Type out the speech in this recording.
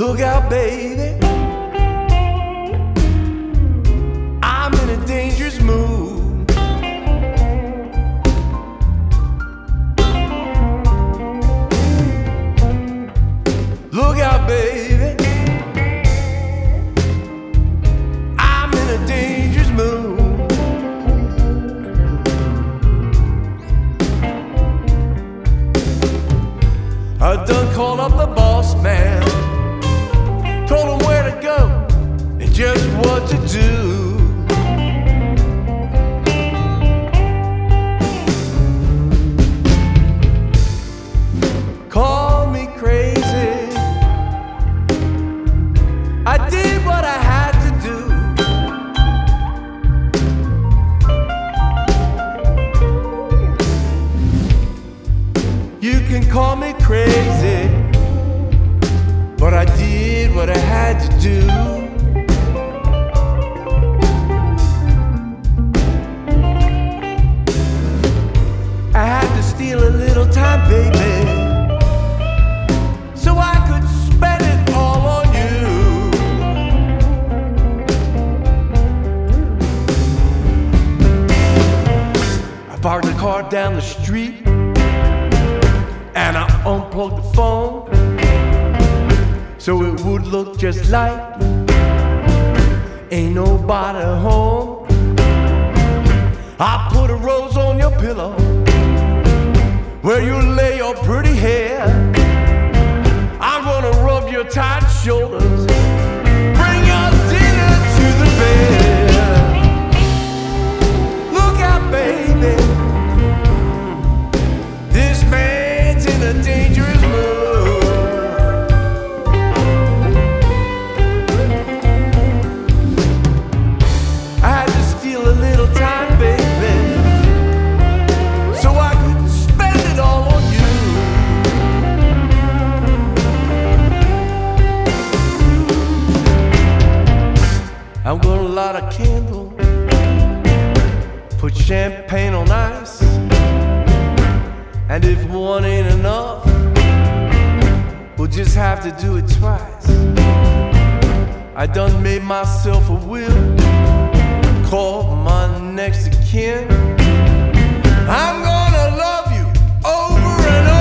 Look out, baby, I'm in a dangerous mood. Look out, baby, I'm in a dangerous mood. I done called up the boss man, told him where to go and just what to do. Call me crazy, I did what I had to do. You can call me crazy, but I did what I had to do. I had to steal a little time, baby, so I could spend it all on you. I parked the car down the street and I unplugged the phone so it would look just like ain't nobody home. I put a rose on your pillow where you lay your pretty hair. I'm gonna rub your tight shoulders, bring your dinner to the bed. Look out, baby, this man's in a dangerous mood. I had to steal a little time, baby, so I could spend it all on you. I'm gonna light a candle, put champagne on ice, and if one ain't enough, we'll just have to do it twice. I done made myself a will, called my next of kin. I'm gonna love you over and over.